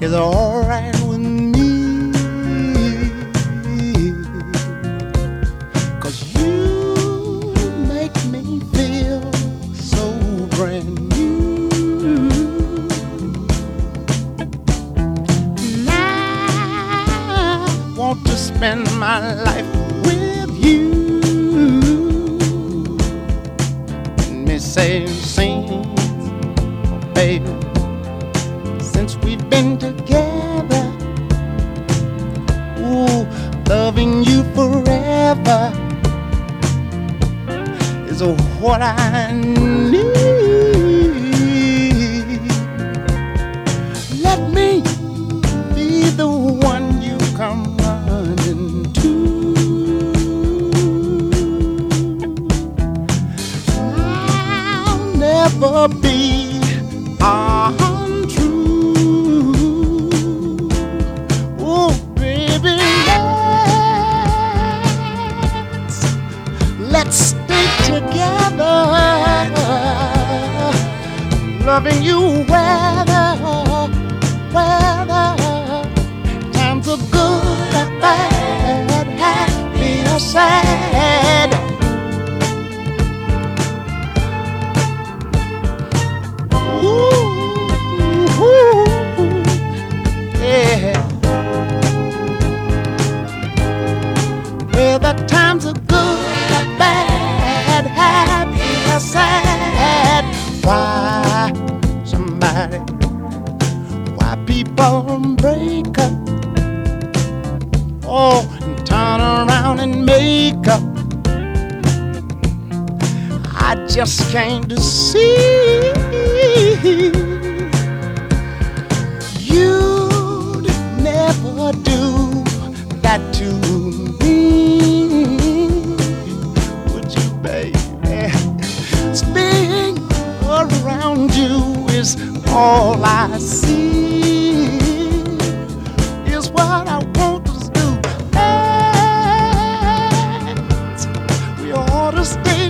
is alright with me. 'Cause you make me feel so brand new. And I want to spend my life with you. Let me say, sing, baby, since we've been together. Ooh, loving you forever is what I need. Let me be the one you come running to. I'll never be untrue. Oh, baby, let's stay together, loving you weather times are good or bad, happy or sad. Ooh, yeah. Well, the times are good or bad, happy or sad. Why people break up, oh, and turn around and make up? I just came to see you'd never do that to me, would you, baby? Being around you is all I see, is what I want us to do. And we ought to stay